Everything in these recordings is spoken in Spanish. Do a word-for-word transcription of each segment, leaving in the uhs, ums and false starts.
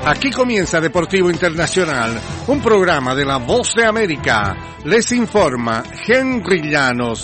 Aquí comienza Deportivo Internacional, un programa de La Voz de América. Les informa Henry Llanos.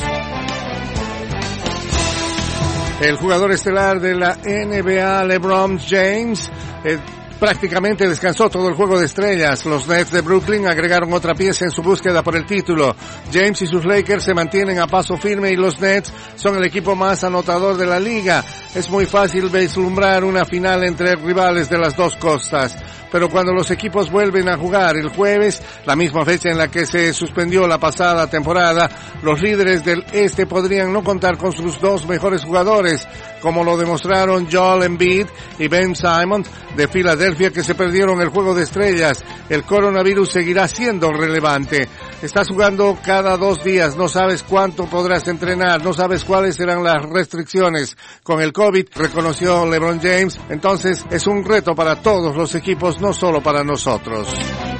El jugador estelar de la N B A, LeBron James, eh, prácticamente descansó todo el juego de estrellas. Los Nets de Brooklyn agregaron otra pieza en su búsqueda por el título. James y sus Lakers se mantienen a paso firme y los Nets son el equipo más anotador de la liga. Es muy fácil vislumbrar una final entre rivales de las dos costas. Pero cuando los equipos vuelven a jugar el jueves, la misma fecha en la que se suspendió la pasada temporada, los líderes del este podrían no contar con sus dos mejores jugadores, como lo demostraron Joel Embiid y Ben Simmons de Filadelfia, que se perdieron el juego de estrellas. El coronavirus seguirá siendo relevante. Estás jugando cada dos días, no sabes cuánto podrás entrenar, no sabes cuáles serán las restricciones. Con el COVID, reconoció LeBron James, entonces es un reto para todos los equipos, no solo para nosotros.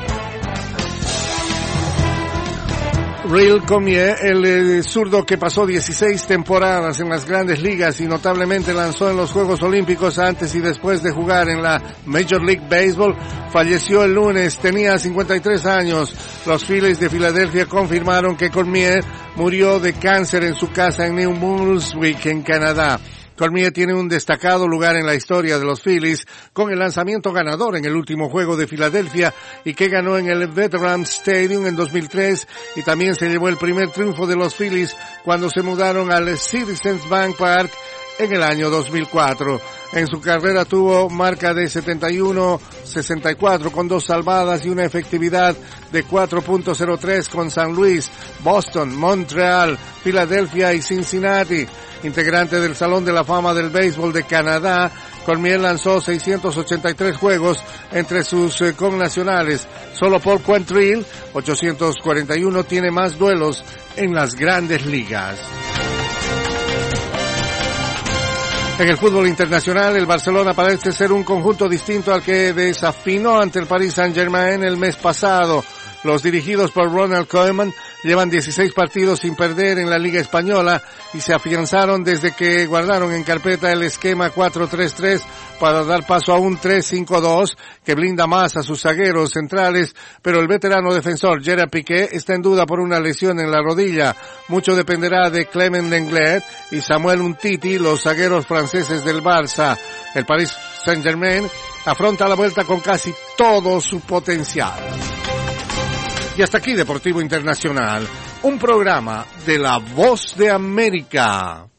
Real Cormier, el eh, zurdo que pasó dieciséis temporadas en las grandes ligas y notablemente lanzó en los Juegos Olímpicos antes y después de jugar en la Major League Baseball, falleció el lunes, tenía cincuenta y tres años. Los Phillies de Filadelfia confirmaron que Cormier murió de cáncer en su casa en New Brunswick, en Canadá. Cormier tiene un destacado lugar en la historia de los Phillies con el lanzamiento ganador en el último juego de Filadelfia y que ganó en el Veterans Stadium en dos mil tres, y también se llevó el primer triunfo de los Phillies cuando se mudaron al Citizens Bank Park en el año dos mil cuatro. En su carrera tuvo marca de setenta y uno sesenta y cuatro con dos salvadas y una efectividad de cuatro punto cero tres con San Luis, Boston, Montreal, Filadelfia y Cincinnati. Integrante del Salón de la Fama del Béisbol de Canadá, Cormier lanzó seiscientos ochenta y tres juegos entre sus eh, connacionales. Solo Paul Quantrill, ochocientos cuarenta y uno, tiene más duelos en las grandes ligas. En el fútbol internacional, el Barcelona parece ser un conjunto distinto al que desafinó ante el Paris Saint-Germain el mes pasado. Los dirigidos por Ronald Koeman llevan dieciséis partidos sin perder en la Liga Española y se afianzaron desde que guardaron en carpeta el esquema cuatro tres tres para dar paso a un tres cinco dos que blinda más a sus zagueros centrales, pero el veterano defensor Gerard Piqué está en duda por una lesión en la rodilla. Mucho dependerá de Clement Lenglet y Samuel Umtiti, los zagueros franceses del Barça. El Paris Saint-Germain afronta la vuelta con casi todo su potencial. Y hasta aquí Deportivo Internacional, un programa de La Voz de América.